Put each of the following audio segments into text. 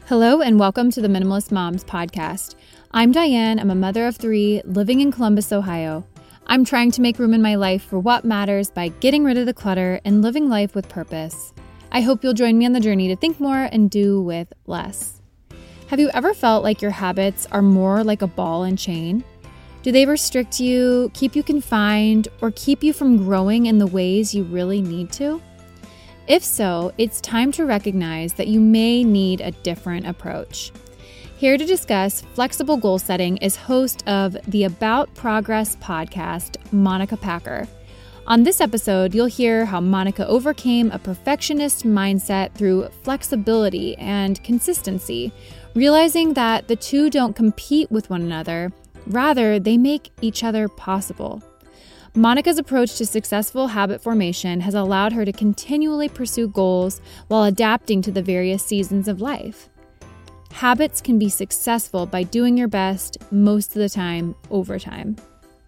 Hello and welcome to the Minimalist Moms podcast. I'm Diane. I'm a mother of three living in Columbus, Ohio. I'm trying to make room in my life for what matters by getting rid of the clutter and living life with purpose. I hope you'll join me on the journey to think more and do with less. Have you ever felt like your habits are more like a ball and chain? Do they restrict you, keep you confined, or keep you from growing in the ways you really need to? If so, it's time to recognize that you may need a different approach. Here to discuss flexible goal setting is host of the About Progress podcast, Monica Packer. On this episode, you'll hear how Monica overcame a perfectionist mindset through flexibility and consistency, realizing that the two don't compete with one another, rather, they make each other possible. Monica's approach to successful habit formation has allowed her to continually pursue goals while adapting to the various seasons of life. Habits can be successful by doing your best most of the time over time.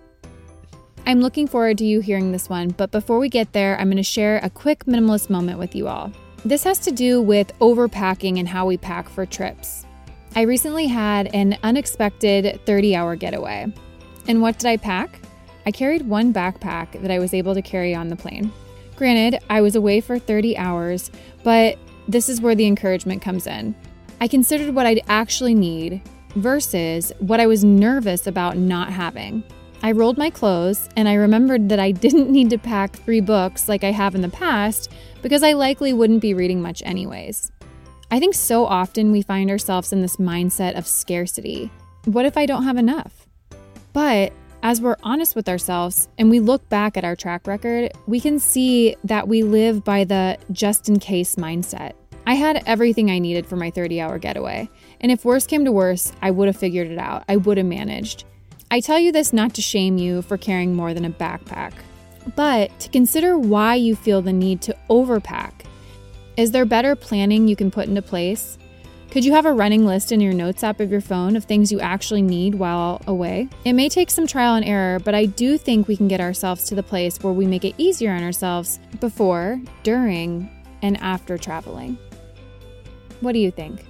I'm looking forward to you hearing this one, but before we get there, I'm going to share a quick minimalist moment with you all. This has to do with overpacking and how we pack for trips. I recently had an unexpected 30-hour getaway. And what did I pack? I carried one backpack that I was able to carry on the plane. Granted, I was away for 30 hours, but this is where the encouragement comes in. I considered what I'd actually need versus what I was nervous about not having. I rolled my clothes and I remembered that I didn't need to pack 3 books like I have in the past because I likely wouldn't be reading much anyways. I think so often we find ourselves in this mindset of scarcity. What if I don't have enough? But as we're honest with ourselves and we look back at our track record, we can see that we live by the just-in-case mindset. I had everything I needed for my 30-hour getaway, and if worse came to worse, I would have figured it out. I would have managed. I tell you this not to shame you for carrying more than a backpack, but to consider why you feel the need to overpack. Is there better planning you can put into place? Could you have a running list in your notes app of your phone of things you actually need while away? It may take some trial and error, but I do think we can get ourselves to the place where we make it easier on ourselves before, during, and after traveling. What do you think?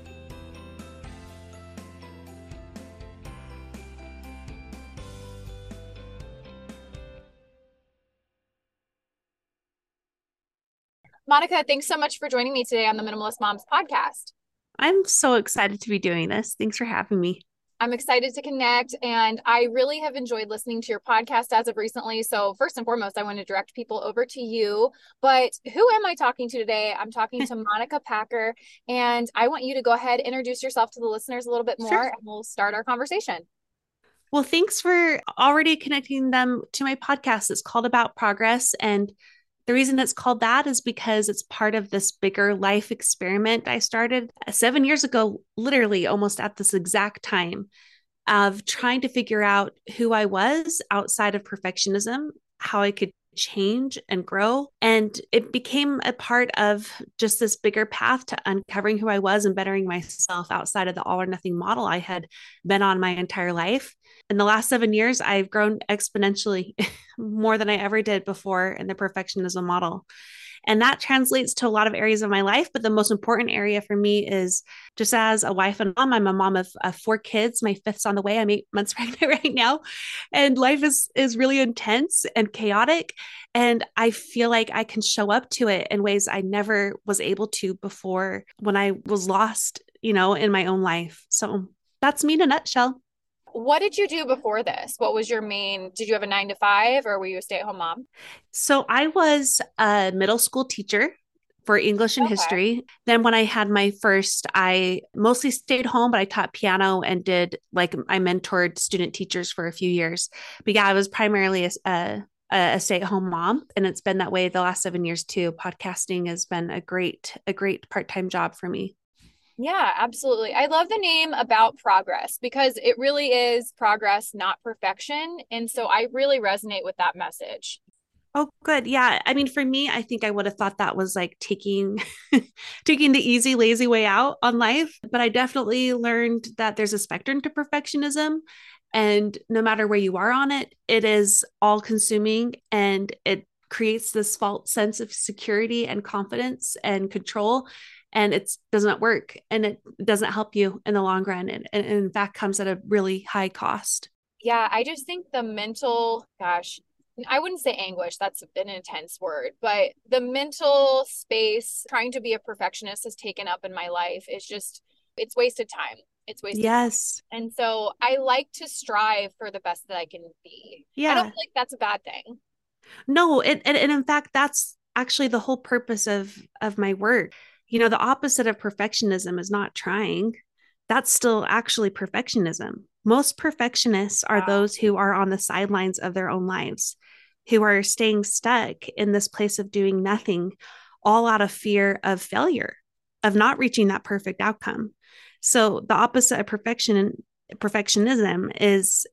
Monica, thanks so much for joining me today on the Minimalist Moms podcast. I'm so excited to be doing this. Thanks for having me. I'm excited to connect, and I really have enjoyed listening to your podcast as of recently. So first and foremost, I want to direct people over to you. But who am I talking to today? I'm talking to Monica Packer, and I want you to go ahead, introduce yourself to the listeners a little bit more, and we'll start our conversation. Well, thanks for already connecting them to my podcast. It's called About Progress, and the reason it's called that is because it's part of this bigger life experiment I started 7 years ago, literally almost at this exact time of trying to figure out who I was outside of perfectionism, how I could change and grow. And it became a part of just this bigger path to uncovering who I was and bettering myself outside of the all or nothing model I had been on my entire life. In the last 7 years, I've grown exponentially more than I ever did before in the perfectionism model. And that translates to a lot of areas of my life. But the most important area for me is just as a wife and mom. I'm a mom of 4 kids. My 5th's on the way. I'm 8 months pregnant right now. And life is really intense and chaotic. And I feel like I can show up to it in ways I never was able to before when I was lost, in my own life. So that's me in a nutshell. What did you do before this? What was your did you have a 9 to 5 or were you a stay-at-home mom? So I was a middle school teacher for English and history. Then when I had my first, I mostly stayed home, but I taught piano and I mentored student teachers for a few years. But yeah, I was primarily a stay-at-home mom, and it's been that way the last 7 years too. Podcasting has been a great part-time job for me. Yeah, absolutely. I love the name About Progress because it really is progress, not perfection. And so I really resonate with that message. Oh, good. Yeah. I mean, for me, I think I would have thought that was like taking the easy, lazy way out on life. But I definitely learned that there's a spectrum to perfectionism. And no matter where you are on it, it is all consuming and it creates this false sense of security and confidence and control. and it doesn't work and it doesn't help you in the long run. And in fact comes at a really high cost. Yeah, I just think the mental, gosh, I wouldn't say anguish, that's an intense word, but the mental space trying to be a perfectionist has taken up in my life is just, it's wasted time. It's wasted time. Yes. And so I like to strive for the best that I can be. I don't Yeah. feel like that's a bad thing. No, and in fact, that's actually the whole purpose of my work. The opposite of perfectionism is not trying. That's still actually perfectionism. Most perfectionists are Wow. those who are on the sidelines of their own lives, who are staying stuck in this place of doing nothing, all out of fear of failure, of not reaching that perfect outcome. So the opposite of perfectionism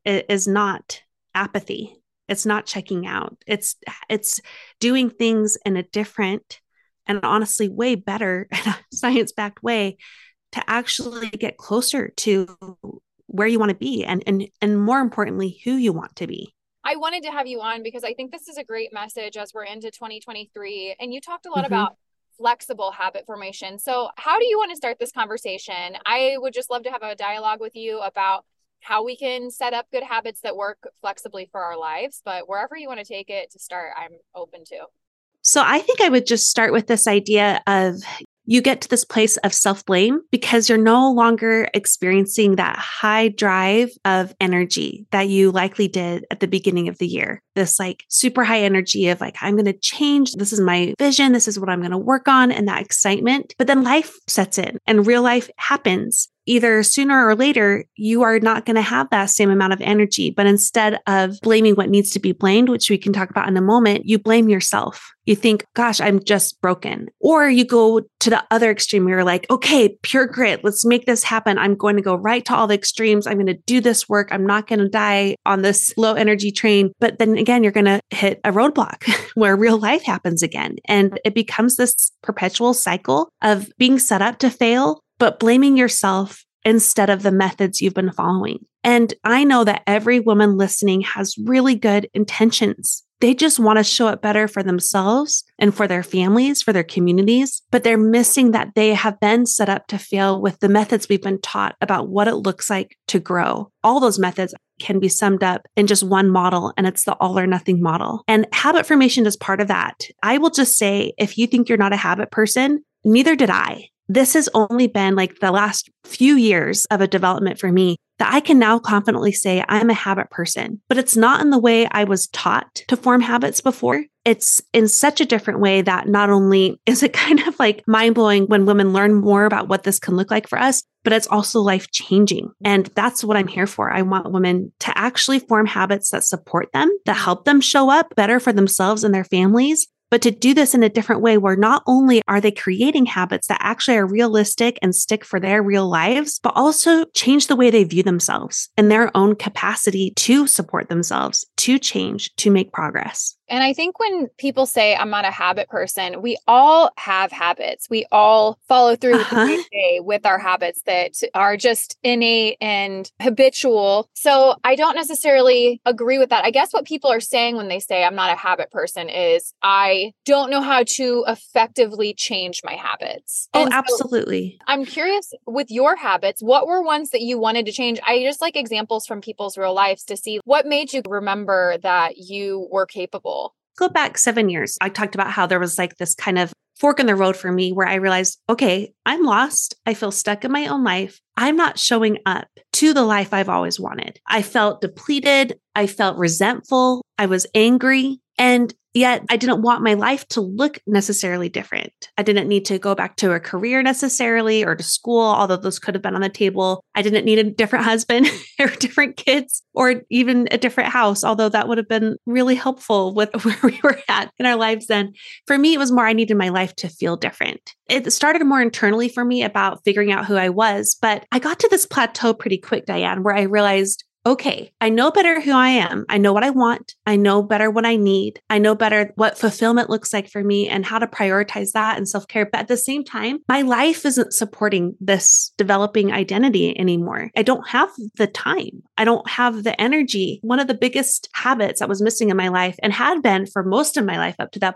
is not apathy. It's not checking out. It's doing things in a different and honestly way better science-backed way to actually get closer to where you want to be and more importantly, who you want to be. I wanted to have you on because I think this is a great message as we're into 2023. And you talked a lot Mm-hmm. about flexible habit formation. So, how do you want to start this conversation? I would just love to have a dialogue with you about how we can set up good habits that work flexibly for our lives. But wherever you want to take it to start, I'm open to. So I think I would just start with this idea of you get to this place of self-blame because you're no longer experiencing that high drive of energy that you likely did at the beginning of the year. This like super high energy of like, I'm going to change. This is my vision. This is what I'm going to work on, and that excitement. But then life sets in and real life happens. Either sooner or later, you are not going to have that same amount of energy. But instead of blaming what needs to be blamed, which we can talk about in a moment, you blame yourself. You think, gosh, I'm just broken. Or you go to the other extreme where you're like, okay, pure grit. Let's make this happen. I'm going to go right to all the extremes. I'm going to do this work. I'm not going to die on this low energy train. But then again, you're going to hit a roadblock where real life happens again. And it becomes this perpetual cycle of being set up to fail, but blaming yourself instead of the methods you've been following. And I know that every woman listening has really good intentions. They just want to show up better for themselves and for their families, for their communities, but they're missing that they have been set up to fail with the methods we've been taught about what it looks like to grow. All those methods can be summed up in just one model, and it's the all or nothing model. And habit formation is part of that. I will just say, if you think you're not a habit person, neither did I. This has only been like the last few years of a development for me that I can now confidently say I'm a habit person, but it's not in the way I was taught to form habits before. It's in such a different way that not only is it kind of like mind blowing when women learn more about what this can look like for us, but it's also life changing. And that's what I'm here for. I want women to actually form habits that support them, that help them show up better for themselves and their families, but to do this in a different way where not only are they creating habits that actually are realistic and stick for their real lives, but also change the way they view themselves and their own capacity to support themselves, to change, to make progress. And I think when people say I'm not a habit person, we all have habits. We all follow through with our habits that are just innate and habitual. So I don't necessarily agree with that. I guess what people are saying when they say I'm not a habit person is I don't know how to effectively change my habits. Oh, and absolutely. So I'm curious with your habits, what were ones that you wanted to change? I just like examples from people's real lives to see what made you remember that you were capable. Go back 7 years. I talked about how there was like this kind of fork in the road for me where I realized, okay, I'm lost. I feel stuck in my own life. I'm not showing up to the life I've always wanted. I felt depleted. I felt resentful. I was angry. And yet I didn't want my life to look necessarily different. I didn't need to go back to a career necessarily or to school, although those could have been on the table. I didn't need a different husband or different kids or even a different house, although that would have been really helpful with where we were at in our lives then. For me, it was more I needed my life to feel different. It started more internally for me about figuring out who I was, but I got to this plateau pretty quick, Diane, where I realized, okay, I know better who I am. I know what I want. I know better what I need. I know better what fulfillment looks like for me and how to prioritize that and self-care. But at the same time, my life isn't supporting this developing identity anymore. I don't have the time. I don't have the energy. One of the biggest habits that was missing in my life and had been for most of my life up to that point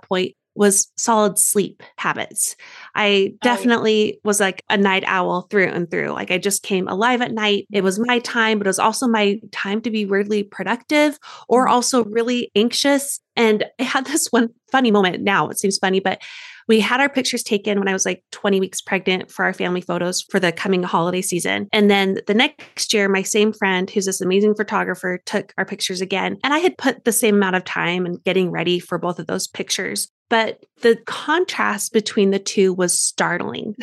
was solid sleep habits. I definitely was like a night owl through and through. Like I just came alive at night. It was my time, but it was also my time to be weirdly productive or also really anxious. And I had this one funny moment now. It seems funny, but we had our pictures taken when I was like 20 weeks pregnant for our family photos for the coming holiday season. And then the next year, my same friend, who's this amazing photographer, took our pictures again. And I had put the same amount of time in getting ready for both of those pictures. But the contrast between the two was startling.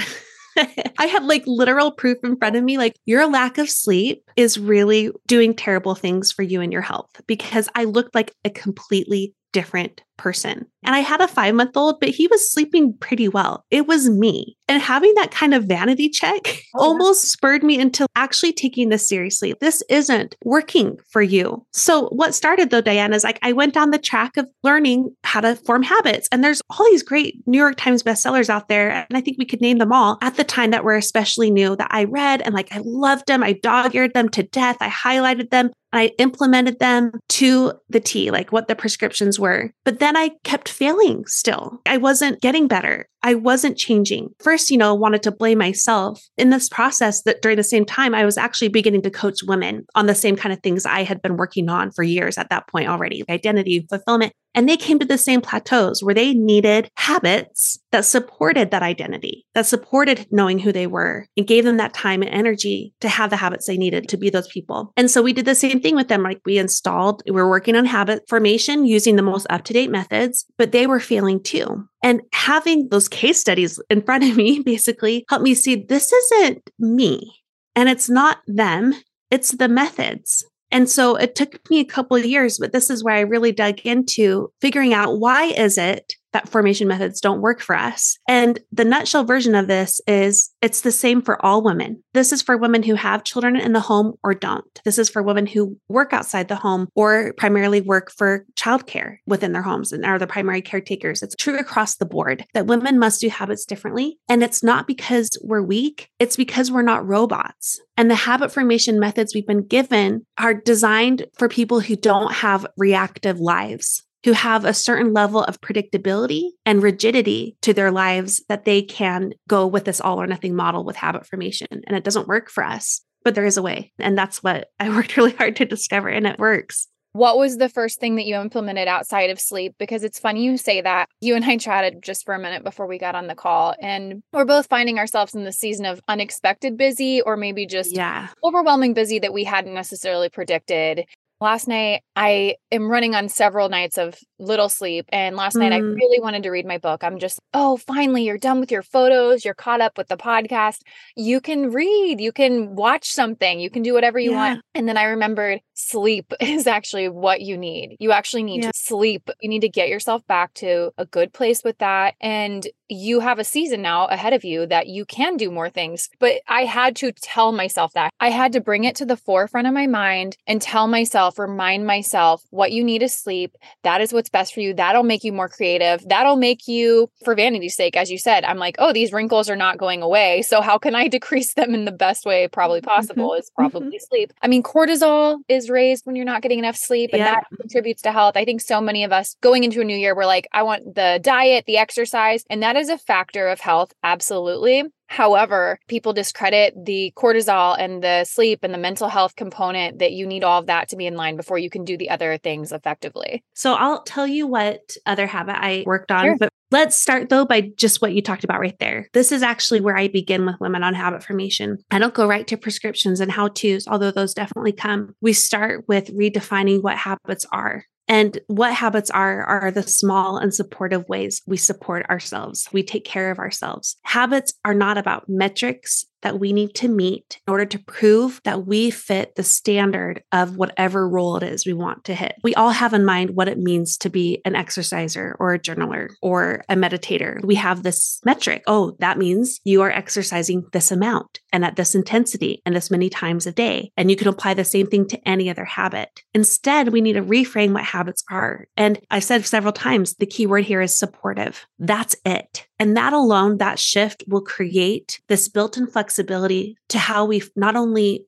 I had like literal proof in front of me, like your lack of sleep is really doing terrible things for you and your health, because I looked like a completely different person. And I had a 5-month-old, but he was sleeping pretty well. It was me. And having that kind of vanity check almost spurred me into actually taking this seriously. This isn't working for you. So what started though, Diane, is like I went down the track of learning how to form habits. And there's all these great New York Times bestsellers out there. And I think we could name them all at the time that were especially new that I read, and like I loved them. I dog-eared them to death. I highlighted them. I implemented them to the T, like what the prescriptions were. But then I kept failing still. I wasn't getting better. I wasn't changing. First, wanted to blame myself in this process that during the same time, I was actually beginning to coach women on the same kind of things I had been working on for years at that point already, identity, fulfillment. And they came to the same plateaus where they needed habits that supported that identity, that supported knowing who they were and gave them that time and energy to have the habits they needed to be those people. And so we did the same thing with them. Like we were working on habit formation using the most up-to-date methods, but they were failing too. And having those case studies in front of me basically helped me see this isn't me and it's not them, it's the methods. And so it took me a couple of years, but this is where I really dug into figuring out why is it that formation methods don't work for us. And the nutshell version of this is it's the same for all women. This is for women who have children in the home or don't. This is for women who work outside the home or primarily work for childcare within their homes and are the primary caretakers. It's true across the board that women must do habits differently. And it's not because we're weak, it's because we're not robots. And the habit formation methods we've been given are designed for people who don't have reactive lives, who have a certain level of predictability and rigidity to their lives that they can go with this all or nothing model with habit formation. And it doesn't work for us, but there is a way. And that's what I worked really hard to discover, and it works. What was the first thing that you implemented outside of sleep? Because it's funny you say that. You and I chatted just for a minute before we got on the call, and we're both finding ourselves in the season of unexpected busy, or maybe just overwhelming busy that we hadn't necessarily predicted. Last night, I am running on several nights of little sleep. And last night, I really wanted to read my book. I'm just, finally, you're done with your photos. You're caught up with the podcast. You can read. You can watch something. You can do whatever you want. And then I remembered sleep is actually what you need. You actually need to sleep. You need to get yourself back to a good place with that. And you have a season now ahead of you that you can do more things. But I had to tell myself that. I had to bring it to the forefront of my mind and remind myself what you need is sleep. That is what's best for you. That'll make you more creative. That'll make you, for vanity's sake, as you said, I'm like, these wrinkles are not going away. So how can I decrease them in the best way probably possible is probably sleep. I mean, cortisol is raised when you're not getting enough sleep, and that contributes to health. I think so many of us going into a new year, we're like, I want the diet, the exercise, and that is a factor of health. Absolutely. However, people discredit the cortisol and the sleep and the mental health component that you need all of that to be in line before you can do the other things effectively. So I'll tell you what other habit I worked on, but let's start though by just what you talked about right there. This is actually where I begin with women on habit formation. I don't go right to prescriptions and how-tos, although those definitely come. We start with redefining what habits are. And what habits are the small and supportive ways we support ourselves. We take care of ourselves. Habits are not about metrics that we need to meet in order to prove that we fit the standard of whatever role it is we want to hit. We all have in mind what it means to be an exerciser or a journaler or a meditator. We have this metric. That means you are exercising this amount and at this intensity and this many times a day. And you can apply the same thing to any other habit. Instead, we need to reframe what habits are. And I've said several times, the key word here is supportive. That's it. And that alone, that shift will create this built-in flexibility to how we not only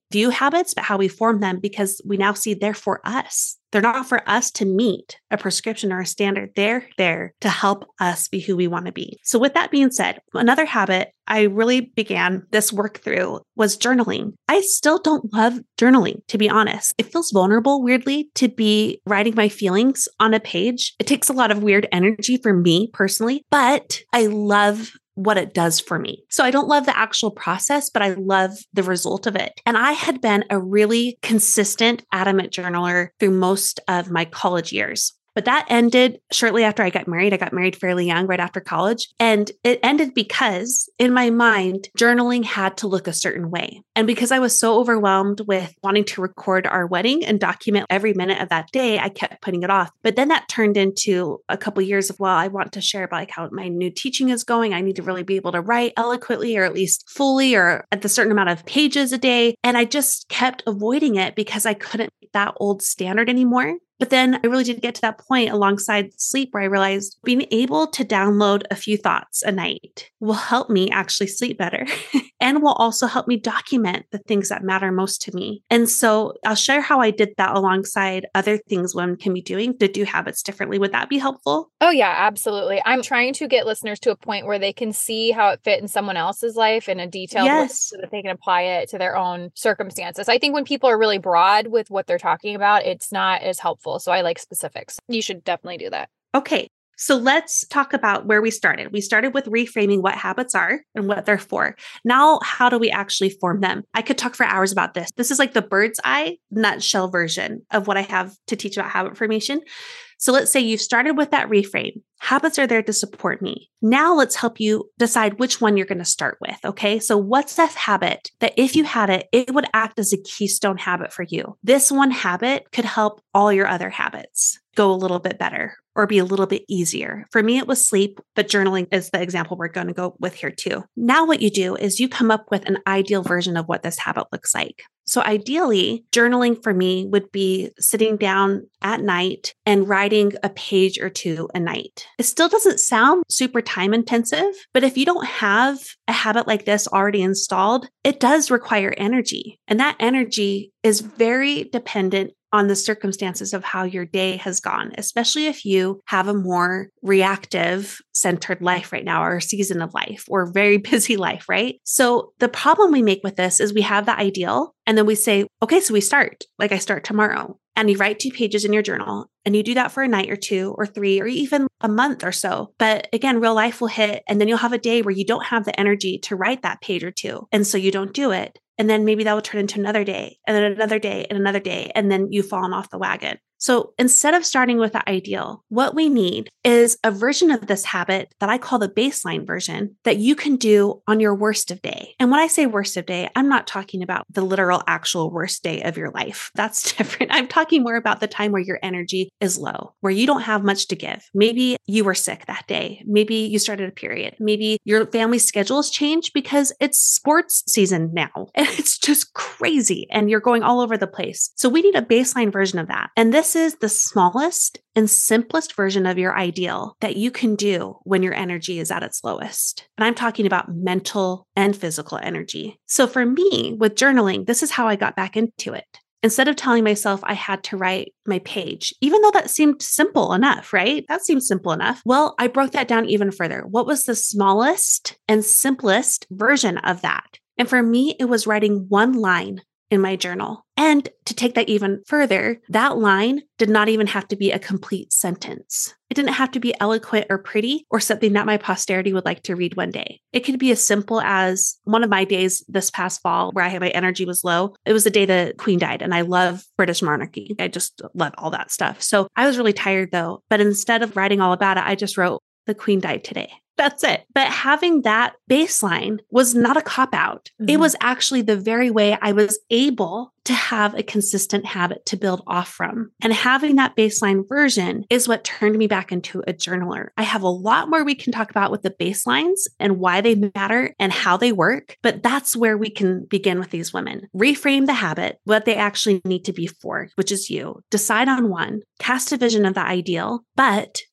view habits, but how we form them, because we now see they're for us. They're not for us to meet a prescription or a standard. They're there to help us be who we want to be. So with that being said, another habit I really began this work through was journaling. I still don't love journaling, to be honest. It feels vulnerable, weirdly, to be writing my feelings on a page. It takes a lot of weird energy for me personally, but I love what it does for me. So I don't love the actual process, but I love the result of it. And I had been a really consistent, adamant journaler through most of my college years. But that ended shortly after I got married. I got married fairly young, right after college. And it ended because in my mind, journaling had to look a certain way. And because I was so overwhelmed with wanting to record our wedding and document every minute of that day, I kept putting it off. But then that turned into a couple of years of, well, I want to share about like how my new teaching is going. I need to really be able to write eloquently, or at least fully, or at the certain amount of pages a day. And I just kept avoiding it because I couldn't meet that old standard anymore. But then I really did get to that point alongside sleep where I realized being able to download a few thoughts a night will help me actually sleep better and will also help me document the things that matter most to me. And so I'll share how I did that alongside other things one can be doing to do habits differently. Would that be helpful? Oh, yeah, absolutely. I'm trying to get listeners to a point where they can see how it fit in someone else's life in a detailed way so that they can apply it to their own circumstances. I think when people are really broad with what they're talking about, it's not as helpful. So I like specifics. You should definitely do that. Okay. So let's talk about where we started. We started with reframing what habits are and what they're for. Now, how do we actually form them? I could talk for hours about this. This is like the bird's eye nutshell version of what I have to teach about habit formation. So let's say you've started with that reframe. Habits are there to support me. Now let's help you decide which one you're going to start with. Okay. So what's that habit that if you had it, it would act as a keystone habit for you? This one habit could help all your other habits go a little bit better or be a little bit easier. For me, it was sleep, but journaling is the example we're going to go with here too. Now what you do is you come up with an ideal version of what this habit looks like. So ideally, journaling for me would be sitting down at night and writing a page or two a night. It still doesn't sound super time intensive, but if you don't have a habit like this already installed, it does require energy. And that energy is very dependent on the circumstances of how your day has gone, especially if you have a more reactive centered life right now, or a season of life, or very busy life, right? So the problem we make with this is we have the ideal and then we say, okay, so we start, like I start tomorrow. And you write 2 pages in your journal and you do that for a night or 2 or 3 or even a month or so. But again, real life will hit and then you'll have a day where you don't have the energy to write that page or 2. And so you don't do it. And then maybe that will turn into another day and then another day and another day. And then you've fallen off the wagon. So instead of starting with the ideal, what we need is a version of this habit that I call the baseline version that you can do on your worst of day. And when I say worst of day, I'm not talking about the literal actual worst day of your life. That's different. I'm talking more about the time where your energy is low, where you don't have much to give. Maybe you were sick that day. Maybe you started a period. Maybe your family schedules changed because it's sports season now and it's just crazy and you're going all over the place. So we need a baseline version of that. And this is the smallest and simplest version of your ideal that you can do when your energy is at its lowest. And I'm talking about mental and physical energy. So for me, with journaling, this is how I got back into it. Instead of telling myself I had to write my page, even though that seemed simple enough, right? That seemed simple enough. Well, I broke that down even further. What was the smallest and simplest version of that? And for me, it was writing 1 line in my journal. And to take that even further, that line did not even have to be a complete sentence. It didn't have to be eloquent or pretty or something that my posterity would like to read one day. It could be as simple as one of my days this past fall where my energy was low. It was the day the Queen died and I love British monarchy. I just love all that stuff. So I was really tired though, but instead of writing all about it, I just wrote, "The Queen died today." That's it. But having that baseline was not a cop-out. Mm-hmm. It was actually the very way I was able to have a consistent habit to build off from. And having that baseline version is what turned me back into a journaler. I have a lot more we can talk about with the baselines and why they matter and how they work, but that's where we can begin with these women. Reframe the habit, what they actually need to be for, which is you. Decide on one, cast a vision of the ideal, but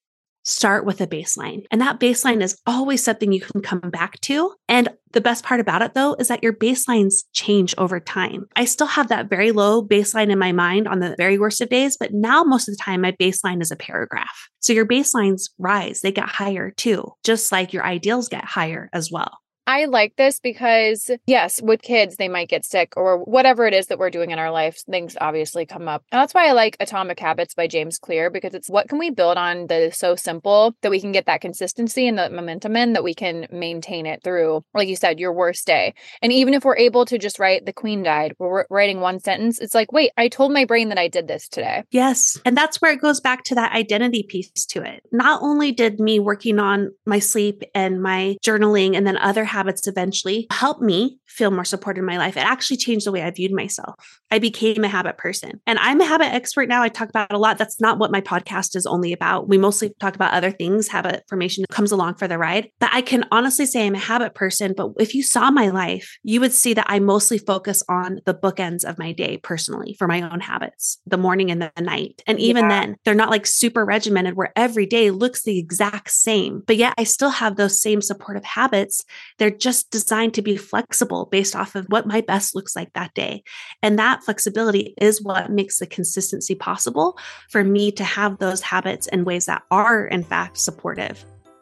start with a baseline. And that baseline is always something you can come back to. And the best part about it, though, is that your baselines change over time. I still have that very low baseline in my mind on the very worst of days, but now most of the time, my baseline is a paragraph. So your baselines rise, they get higher too, just like your ideals get higher as well. I like this because, yes, with kids, they might get sick or whatever it is that we're doing in our life. Things obviously come up. And that's why I like Atomic Habits by James Clear, because it's what can we build on that is so simple that we can get that consistency and the momentum in, that we can maintain it through, like you said, your worst day. And even if we're able to just write the queen died, we're writing one sentence, it's like, wait, I told my brain that I did this today. Yes. And that's where it goes back to that identity piece to it. Not only did me working on my sleep and my journaling and then other habits eventually help me feel more supported in my life, it actually changed the way I viewed myself. I became a habit person, and I'm a habit expert now. I talk about it a lot. That's not what my podcast is only about. We mostly talk about other things. Habit formation comes along for the ride, but I can honestly say I'm a habit person. But if you saw my life, you would see that I mostly focus on the bookends of my day personally for my own habits, the morning and the night. And even then, they're not like super regimented where every day looks the exact same, but yet I still have those same supportive habits. They're just designed to be flexible based off of what my best looks like that day. And that flexibility is what makes the consistency possible for me to have those habits in ways that are, in fact, supportive.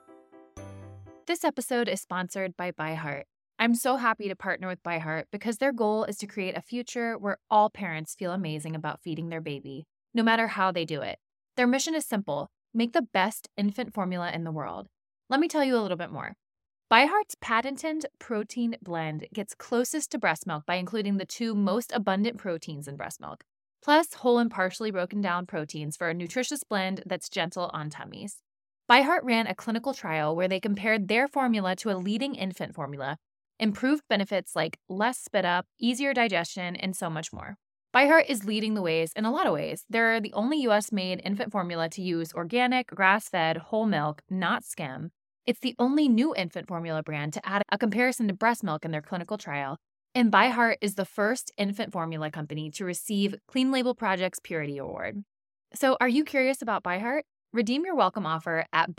This episode is sponsored by ByHeart. I'm so happy to partner with ByHeart because their goal is to create a future where all parents feel amazing about feeding their baby, no matter how they do it. Their mission is simple: make the best infant formula in the world. Let me tell you a little bit more. ByHeart's patented protein blend gets closest to breast milk by including the two most abundant proteins in breast milk, plus whole and partially broken down proteins for a nutritious blend that's gentle on tummies. ByHeart ran a clinical trial where they compared their formula to a leading infant formula, improved benefits like less spit up, easier digestion, and so much more. ByHeart is leading the ways in a lot of ways. They're the only U.S.-made infant formula to use organic, grass-fed, whole milk, not skim. It's the only new infant formula brand to add a comparison to breast milk in their clinical trial. And ByHeart is the first infant formula company to receive Clean Label Project's Purity Award. So are you curious about ByHeart? Redeem your welcome offer at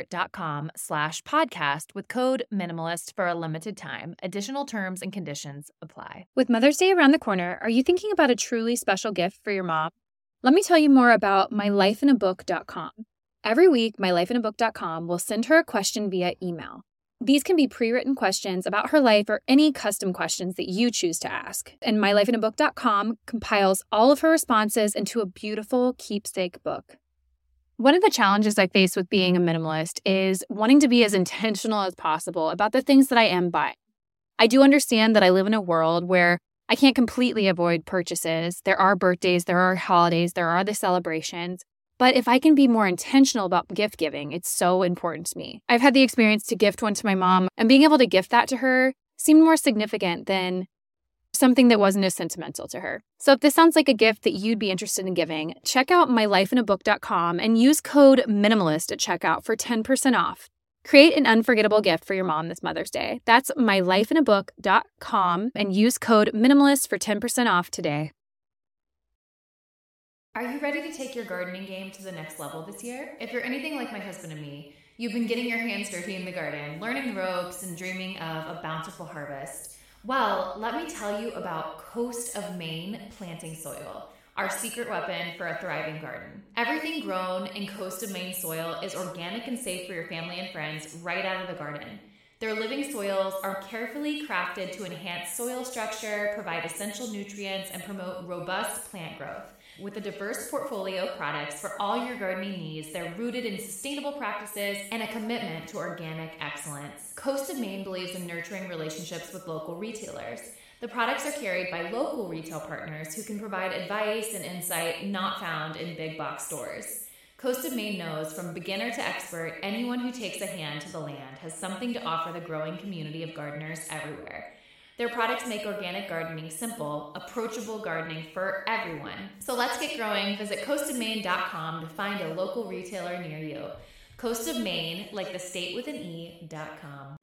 byheart.com/podcast with code MINIMALIST for a limited time. Additional terms and conditions apply. With Mother's Day around the corner, are you thinking about a truly special gift for your mom? Let me tell you more about mylifeinabook.com. Every week, mylifeinabook.com will send her a question via email. These can be pre-written questions about her life or any custom questions that you choose to ask. And mylifeinabook.com compiles all of her responses into a beautiful keepsake book. One of the challenges I face with being a minimalist is wanting to be as intentional as possible about the things that I am buying. I do understand that I live in a world where I can't completely avoid purchases. There are birthdays, there are holidays, there are the celebrations. But if I can be more intentional about gift giving, it's so important to me. I've had the experience to gift one to my mom, and being able to gift that to her seemed more significant than something that wasn't as sentimental to her. So if this sounds like a gift that you'd be interested in giving, check out mylifeinabook.com and use code MINIMALIST at checkout for 10% off. Create an unforgettable gift for your mom this Mother's Day. That's mylifeinabook.com and use code MINIMALIST for 10% off today. Are you ready to take your gardening game to the next level this year? If you're anything like my husband and me, you've been getting your hands dirty in the garden, learning the ropes, and dreaming of a bountiful harvest. Well, let me tell you about Coast of Maine planting soil, our secret weapon for a thriving garden. Everything grown in Coast of Maine soil is organic and safe for your family and friends right out of the garden. Their living soils are carefully crafted to enhance soil structure, provide essential nutrients, and promote robust plant growth. With a diverse portfolio of products for all your gardening needs, they're rooted in sustainable practices and a commitment to organic excellence. Coast of Maine believes in nurturing relationships with local retailers. The products are carried by local retail partners who can provide advice and insight not found in big box stores. Coast of Maine knows from beginner to expert, anyone who takes a hand to the land has something to offer the growing community of gardeners everywhere. Their products make organic gardening simple, approachable gardening for everyone. So let's get growing. Visit coastofmaine.com to find a local retailer near you. Coast of Maine, like the state with an E.com.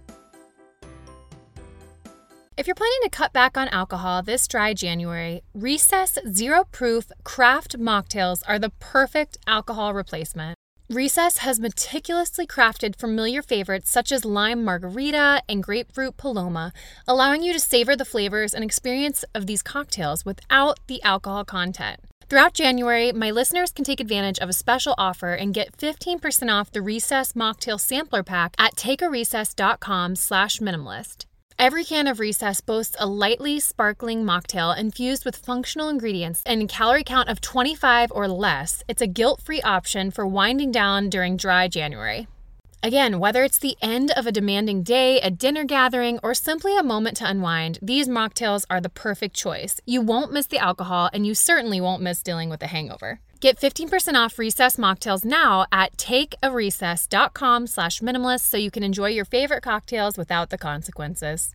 If you're planning to cut back on alcohol this dry January, Recess Zero Proof Craft Mocktails are the perfect alcohol replacement. Recess has meticulously crafted familiar favorites such as lime margarita and grapefruit paloma, allowing you to savor the flavors and experience of these cocktails without the alcohol content. Throughout January, my listeners can take advantage of a special offer and get 15% off the Recess Mocktail Sampler Pack at takearecess.com/minimalist. Every can of Recess boasts a lightly sparkling mocktail infused with functional ingredients and a calorie count of 25 or less. It's a guilt-free option for winding down during dry January. Again, whether it's the end of a demanding day, a dinner gathering, or simply a moment to unwind, these mocktails are the perfect choice. You won't miss the alcohol, and you certainly won't miss dealing with a hangover. Get 15% off Recess mocktails now at takearecess.com/minimalist so you can enjoy your favorite cocktails without the consequences.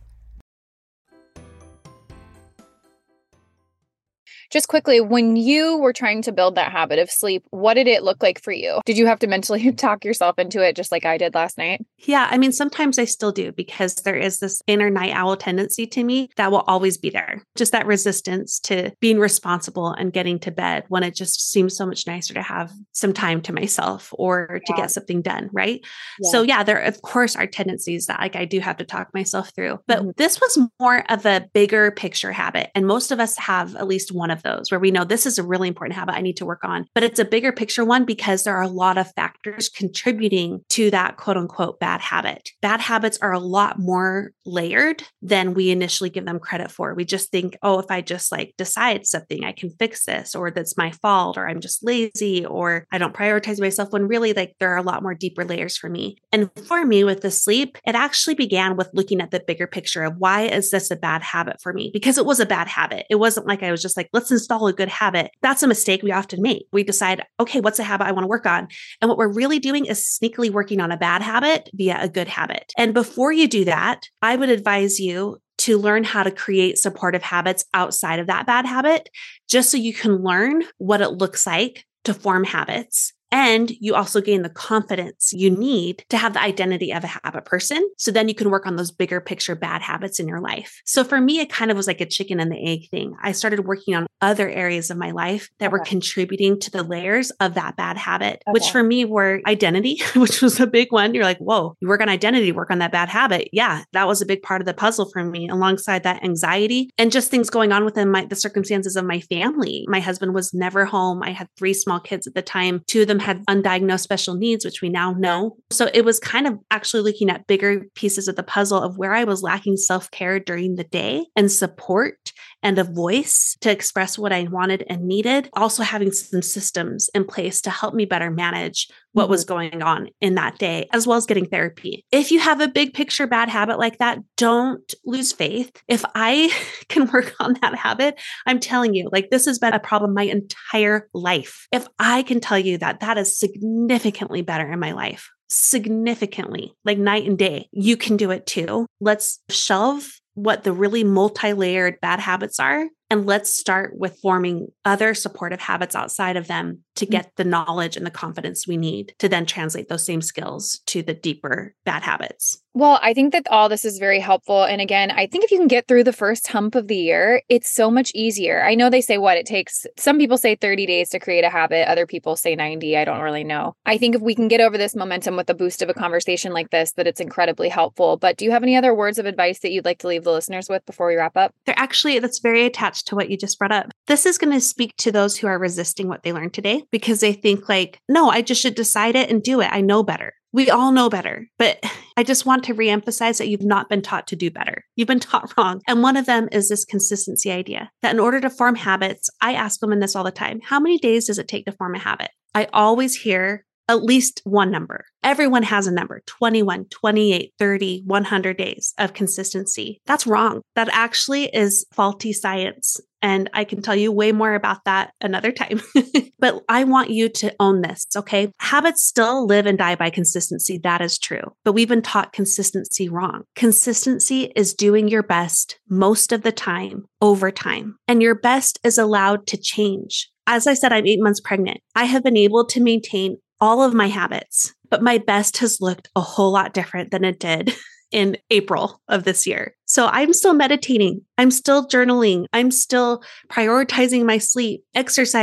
Just quickly, when you were trying to build that habit of sleep, what did it look like for you? Did you have to mentally talk yourself into it just like I did last night? Yeah, I mean, sometimes I still do because there is this inner night owl tendency to me that will always be there. Just that resistance to being responsible and getting to bed when it just seems so much nicer to have some time to myself or to get something done, right? Yeah. So yeah, there of course are tendencies that like I do have to talk myself through. But this was more of a bigger picture habit. And most of us have at least one of those where we know this is a really important habit I need to work on, but it's a bigger picture one because there are a lot of factors contributing to that quote unquote bad habit. Bad habits are a lot more layered than we initially give them credit for. We just think, oh, if I just like decide something, I can fix this, or that's my fault, or I'm just lazy, or I don't prioritize myself, when really like there are a lot more deeper layers for me. And for me with the sleep, it actually began with looking at the bigger picture of why is this a bad habit for me? Because it was a bad habit. It wasn't like I was just like, let's install a good habit. That's a mistake we often make. We decide, okay, what's a habit I want to work on? And what we're really doing is sneakily working on a bad habit via a good habit. And before you do that, I would advise you to learn how to create supportive habits outside of that bad habit, just so you can learn what it looks like to form habits. And you also gain the confidence you need to have the identity of a habit person. So then you can work on those bigger picture bad habits in your life. So for me, it kind of was like a chicken and the egg thing. I started working on other areas of my life that were contributing to the layers of that bad habit, which for me were identity, which was a big one. You're like, whoa, you work on identity, work on that bad habit. Yeah, that was a big part of the puzzle for me, alongside that anxiety and just things going on within the circumstances of my family. My husband was never home. I had 3 small kids at the time. 2 of them had undiagnosed special needs, which we now know. So it was kind of actually looking at bigger pieces of the puzzle of where I was lacking self-care during the day and support and a voice to express what I wanted and needed. Also having some systems in place to help me better manage what was going on in that day, as well as getting therapy. If you have a big picture bad habit like that, don't lose faith. If I can work on that habit, I'm telling you, like this has been a problem my entire life. If I can tell you that that is significantly better in my life, significantly, like night and day, you can do it too. Let's shelve what the really multi-layered bad habits are. And let's start with forming other supportive habits outside of them to get the knowledge and the confidence we need to then translate those same skills to the deeper bad habits. Well, I think that all this is very helpful. And again, I think if you can get through the first hump of the year, it's so much easier. I know they say it takes, some people say 30 days to create a habit. Other people say 90. I don't really know. I think if we can get over this momentum with the boost of a conversation like this, that it's incredibly helpful. But do you have any other words of advice that you'd like to leave the listeners with before we wrap up? That's very attached to what you just brought up. This is going to speak to those who are resisting what they learned today because they think like, no, I just should decide it and do it. I know better. We all know better, but I just want to reemphasize that you've not been taught to do better. You've been taught wrong. And one of them is this consistency idea that in order to form habits, I ask women this all the time. How many days does it take to form a habit? I always hear at least one number. Everyone has a number, 21, 28, 30, 100 days of consistency. That's wrong. That actually is faulty science. And I can tell you way more about that another time. But I want you to own this, okay? Habits still live and die by consistency. That is true. But we've been taught consistency wrong. Consistency is doing your best most of the time, over time. And your best is allowed to change. As I said, I'm 8 months pregnant. I have been able to maintain all of my habits, but my best has looked a whole lot different than it did in April of this year. So I'm still meditating. I'm still journaling. I'm still prioritizing my sleep, exercising,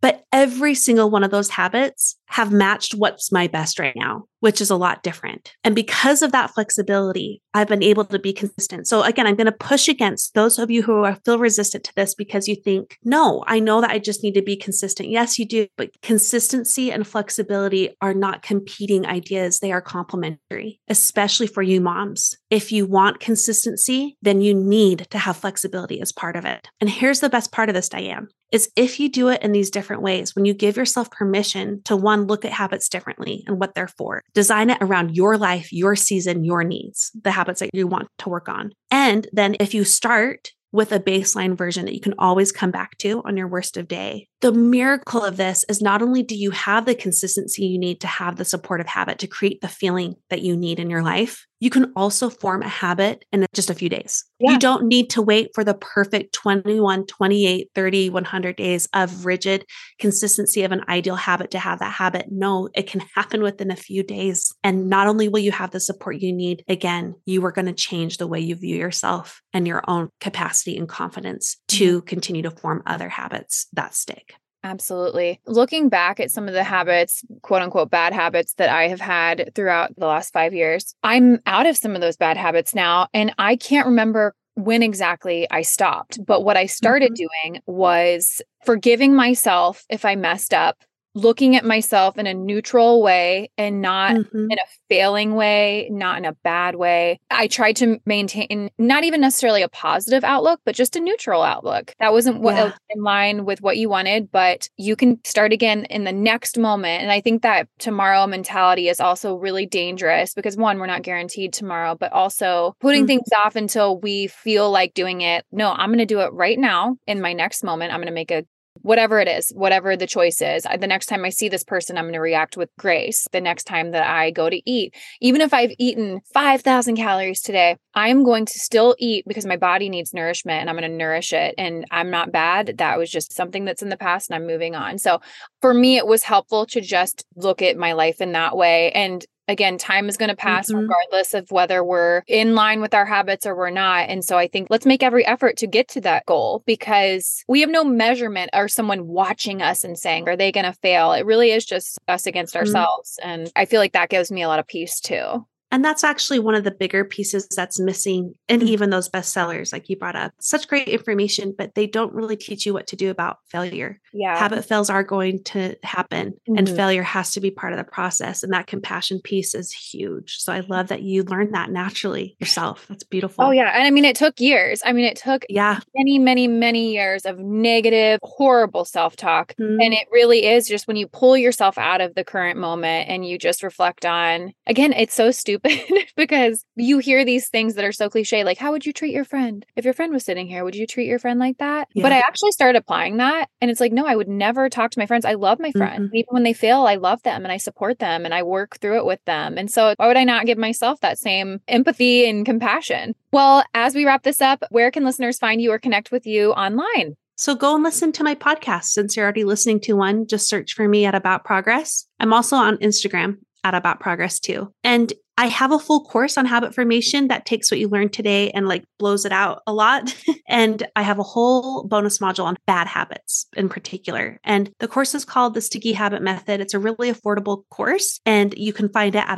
But every single one of those habits have matched what's my best right now, which is a lot different. And because of that flexibility, I've been able to be consistent. So again, I'm going to push against those of you who feel resistant to this because you think, no, I know that I just need to be consistent. Yes, you do. But consistency and flexibility are not competing ideas. They are complementary, especially for you moms. If you want consistency, then you need to have flexibility as part of it. And here's the best part of this, Diane, is if you do it in these different ways, when you give yourself permission to look at habits differently and what they're for, design it around your life, your season, your needs, the habits that you want to work on. And then if you start with a baseline version that you can always come back to on your worst of day. The miracle of this is not only do you have the consistency you need to have the supportive habit to create the feeling that you need in your life, you can also form a habit in just a few days. Yeah. You don't need to wait for the perfect 21, 28, 30, 100 days of rigid consistency of an ideal habit to have that habit. No, it can happen within a few days. And not only will you have the support you need, again, you are going to change the way you view yourself and your own capacity and confidence to continue to form other habits that stick. Absolutely. Looking back at some of the habits, quote unquote, bad habits that I have had throughout the last 5 years, I'm out of some of those bad habits now. And I can't remember when exactly I stopped. But what I started doing was forgiving myself if I messed up, looking at myself in a neutral way and not in a failing way, not in a bad way. I tried to maintain not even necessarily a positive outlook, but just a neutral outlook. That wasn't what in line with what you wanted, but you can start again in the next moment. And I think that tomorrow mentality is also really dangerous because one, we're not guaranteed tomorrow, but also putting things off until we feel like doing it. No, I'm going to do it right now in my next moment. I'm going to make a whatever it is, whatever the choice is. The next time I see this person, I'm going to react with grace. The next time that I go to eat, even if I've eaten 5,000 calories today, I'm going to still eat because my body needs nourishment and I'm going to nourish it. And I'm not bad. That was just something that's in the past and I'm moving on. So for me, it was helpful to just look at my life in that way. And again, time is going to pass regardless of whether we're in line with our habits or we're not. And so I think let's make every effort to get to that goal because we have no measurement or someone watching us and saying, are they going to fail? It really is just us against ourselves. And I feel like that gives me a lot of peace too. And that's actually one of the bigger pieces that's missing in even those bestsellers, like you brought up. Such great information, but they don't really teach you what to do about failure. Yeah. Habit fails are going to happen and failure has to be part of the process. And that compassion piece is huge. So I love that you learned that naturally yourself. That's beautiful. Oh, yeah. And I mean, it took years. I mean, it took many, many, many years of negative, horrible self-talk. And it really is just when you pull yourself out of the current moment and you just reflect on, again, it's so stupid. Because you hear these things that are so cliche, like, how would you treat your friend? If your friend was sitting here, would you treat your friend like that? Yeah. But I actually started applying that. And it's like, no, I would never talk to my friends. I love my friends. Even when they fail, I love them and I support them and I work through it with them. And so why would I not give myself that same empathy and compassion? Well, as we wrap this up, where can listeners find you or connect with you online? So go and listen to my podcast. Since you're already listening to one, just search for me at About Progress. I'm also on Instagram at About Progress too. And I have a full course on habit formation that takes what you learned today and like blows it out a lot. And I have a whole bonus module on bad habits in particular. And the course is called the Sticky Habit Method. It's a really affordable course and you can find it at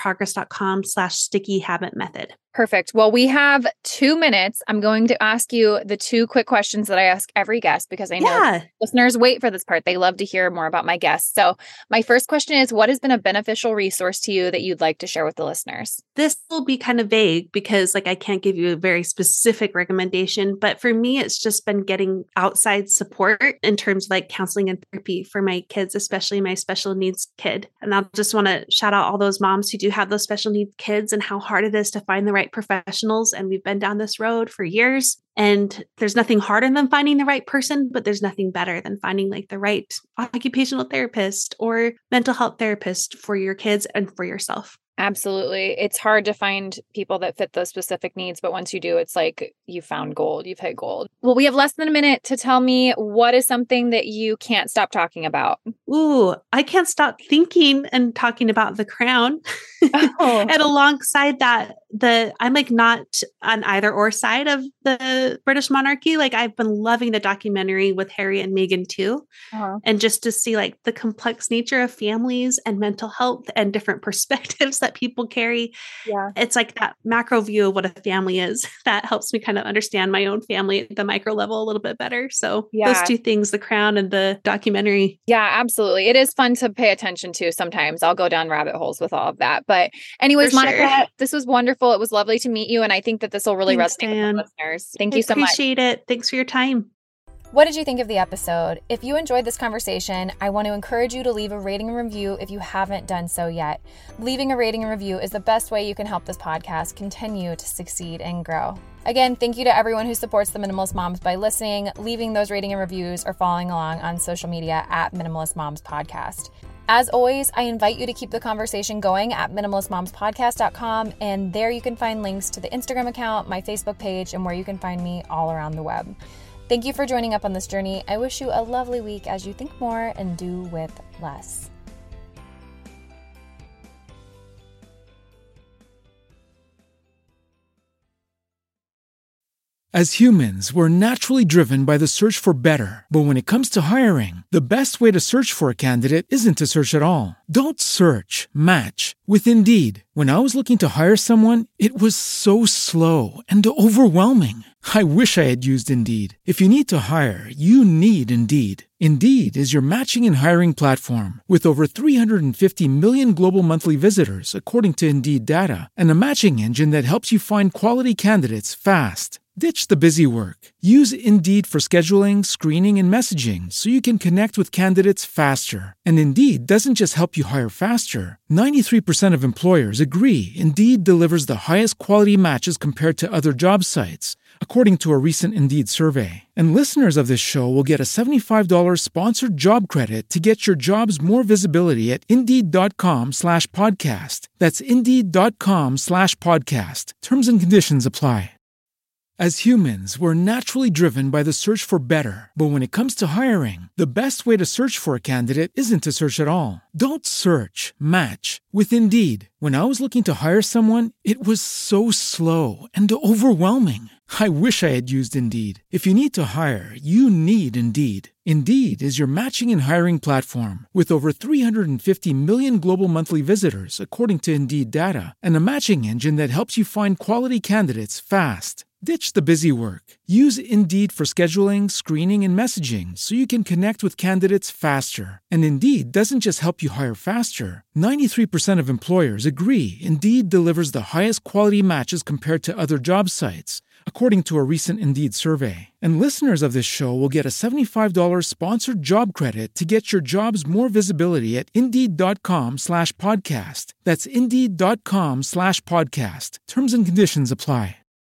aboutprogress.com/sticky habit method. Perfect. Well, we have 2 minutes. I'm going to ask you the 2 quick questions that I ask every guest because I know listeners wait for this part. They love to hear more about my guests. So my first question is, what has been a beneficial resource to you that you'd like to share with the listeners? This will be kind of vague because I can't give you a very specific recommendation, but for me, it's just been getting outside support in terms of counseling and therapy for my kids, especially my special needs kid. And I just want to shout out all those moms who do have those special needs kids and how hard it is to find the right professionals. And we've been down this road for years. And there's nothing harder than finding the right person, but there's nothing better than finding the right occupational therapist or mental health therapist for your kids and for yourself. Absolutely. It's hard to find people that fit those specific needs, but once you do, it's like you found gold, you've hit gold. Well, we have less than a minute to tell me what is something that you can't stop talking about. Ooh, I can't stop thinking and talking about The Crown. And alongside that, I'm like not on either or side of the British monarchy. Like I've been loving the documentary with Harry and Meghan too. And just to see like the complex nature of families and mental health and different perspectives that people carry. Yeah. It's like that macro view of what a family is that helps me kind of understand my own family at the micro level a little bit better. So those two things, The Crown and the documentary. Yeah, absolutely. It is fun to pay attention to sometimes. I'll go down rabbit holes with all of that. But anyways, Monica, this was wonderful. It was lovely to meet you. And I think that this will really resonate with listeners. Thank you so much. Appreciate it. Thanks for your time. What did you think of the episode? If you enjoyed this conversation, I want to encourage you to leave a rating and review if you haven't done so yet. Leaving a rating and review is the best way you can help this podcast continue to succeed and grow. Again, thank you to everyone who supports the Minimalist Moms by listening, leaving those rating and reviews, or following along on social media at Minimalist Moms Podcast. As always, I invite you to keep the conversation going at minimalistmomspodcast.com, and there you can find links to the Instagram account, my Facebook page, and where you can find me all around the web. Thank you for joining up on this journey. I wish you a lovely week as you think more and do with less. As humans, we're naturally driven by the search for better. But when it comes to hiring, the best way to search for a candidate isn't to search at all. Don't search, match with Indeed. When I was looking to hire someone, it was so slow and overwhelming. I wish I had used Indeed. If you need to hire, you need Indeed. Indeed is your matching and hiring platform with over 350 million global monthly visitors, according to Indeed data, and a matching engine that helps you find quality candidates fast. Ditch the busy work. Use Indeed for scheduling, screening, and messaging so you can connect with candidates faster. And Indeed doesn't just help you hire faster. 93% of employers agree Indeed delivers the highest quality matches compared to other job sites, according to a recent Indeed survey. And listeners of this show will get a $75 sponsored job credit to get your jobs more visibility at Indeed.com/podcast. That's Indeed.com/podcast. Terms and conditions apply. As humans, we're naturally driven by the search for better. But when it comes to hiring, the best way to search for a candidate isn't to search at all. Don't search, match with Indeed. When I was looking to hire someone, it was so slow and overwhelming. I wish I had used Indeed. If you need to hire, you need Indeed. Indeed is your matching and hiring platform with over 350 million global monthly visitors, according to Indeed data, and a matching engine that helps you find quality candidates fast. Ditch the busy work. Use Indeed for scheduling, screening, and messaging so you can connect with candidates faster. And Indeed doesn't just help you hire faster. 93% of employers agree Indeed delivers the highest quality matches compared to other job sites, according to a recent Indeed survey. And listeners of this show will get a $75 sponsored job credit to get your jobs more visibility at Indeed.com/podcast. That's Indeed.com/podcast. Terms and conditions apply.